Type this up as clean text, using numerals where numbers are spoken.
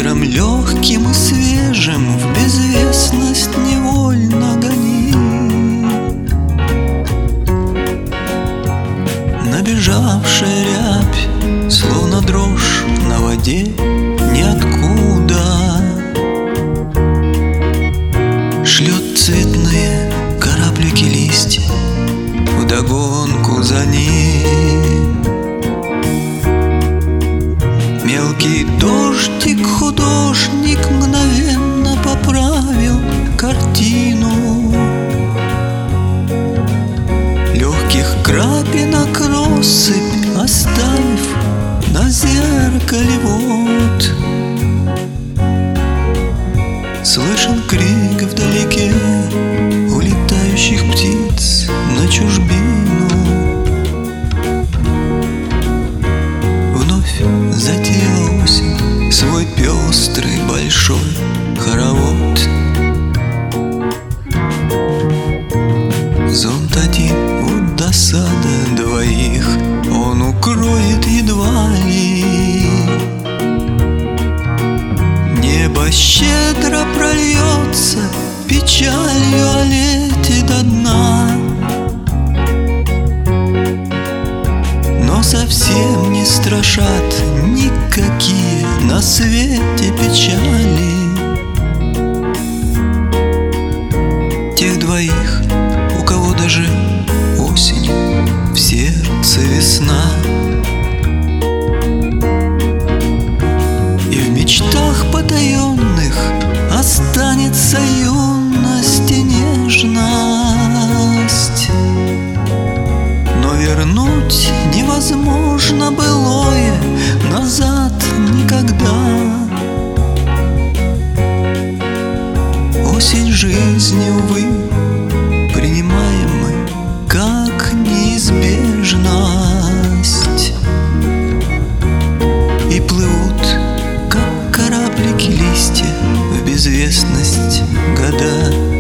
Ветром легким и свежим в безвестность невольно гони. Набежавшая рябь, словно дрожь на воде, ниоткуда шлет цветные кораблики листья вдогонку за ним. Мелкий дождик художник мгновенно поправил картину. Легких крапинок россыпь оставив на зеркале вот. Слышен крик вдалеке улетающих птиц на чужбину. Вновь затеяла осень свой пестрый большой хоровод. Зонт один, вот досада двоих, он укроет едва ли. Небо щедро прольется печалью о лете до дна, но совсем не страшат никакие на свете печали. Тех двоих, у кого даже осенью в сердце весна, и в мечтах потаенных останется юность и нежность. Но вернуть невозможно былое назад никогда. Осень жизни, увы, принимаем мы как неизбежность, и плывут, как кораблики листья, в безвестность года.